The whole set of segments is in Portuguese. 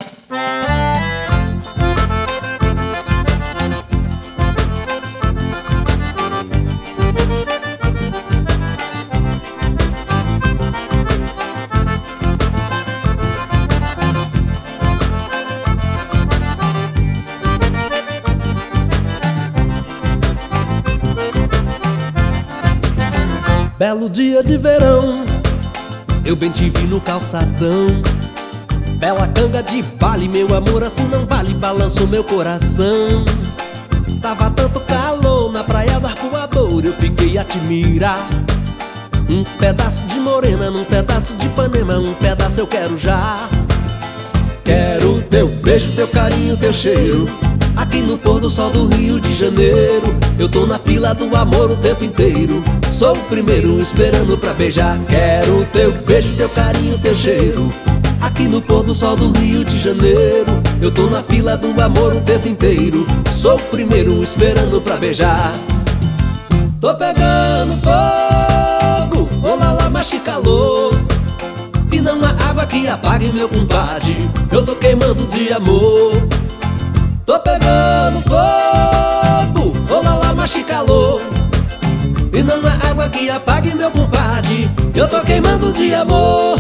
Belo dia de verão, eu bem te vi no calçadão. Bela canga de baile, meu amor, assim não vale, balanço meu coração. Tava tanto calor na praia do Arpoador, eu fiquei a te mirar. Um pedaço de morena, num pedaço de Ipanema, um pedaço eu quero já. Quero teu beijo, teu carinho, teu cheiro, aqui no pôr do sol do Rio de Janeiro. Eu tô na fila do amor o tempo inteiro, sou o primeiro esperando pra beijar. Quero teu beijo, teu carinho, teu cheiro, aqui no pôr do sol do Rio de Janeiro. Eu tô na fila do amor o tempo inteiro, sou o primeiro esperando pra beijar. Tô pegando fogo, olá lá, mas que calor, e não há água que apague meu compadre, eu tô queimando de amor. Tô pegando fogo, olá lá, mas que calor, e não há água que apague meu compadre, eu tô queimando de amor.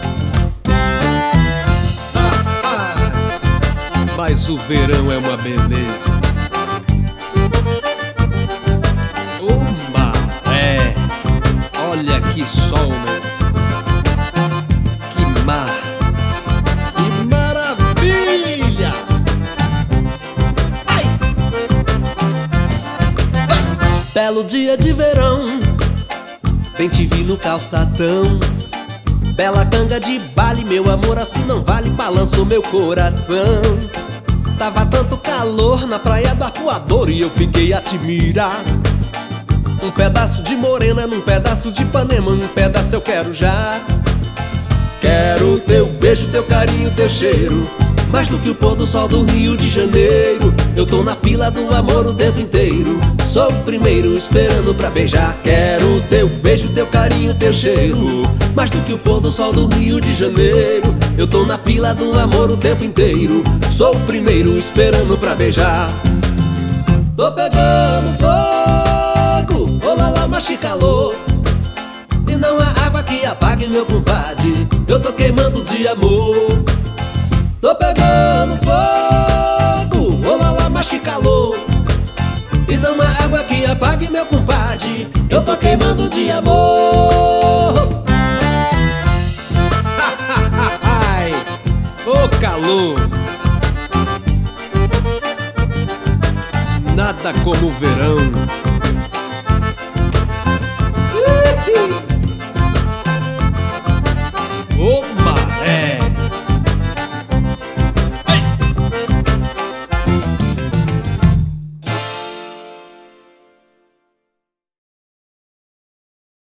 Mas o verão é uma beleza. Olha que sol, né? Que mar, que maravilha! Ai! Belo dia de verão, bem te vi no calçadão. Bela canga de baile, meu amor, assim não vale, balançou meu coração. Tava tanto calor na praia do Arpoador e eu fiquei a te mirar. Um pedaço de morena, num pedaço de Ipanema, um pedaço eu quero já. Quero teu beijo, teu carinho, teu cheiro, mais do que o pôr do sol do Rio de Janeiro. Eu tô na fila do amor o tempo inteiro, sou o primeiro esperando pra beijar. Quero teu beijo, teu carinho, teu cheiro, mais do que o pôr do sol do Rio de Janeiro. Eu tô na fila do amor o tempo inteiro, sou o primeiro esperando pra beijar. Tô pegando fogo, olá lá, mas que calor, e não há água que apague meu compadre, eu tô queimando de amor. Tô pegando fogo, olá lá, mas que calor, e não há água que apague meu compadre, eu tô queimando de amor. Ai, ô calor! Nada como o verão.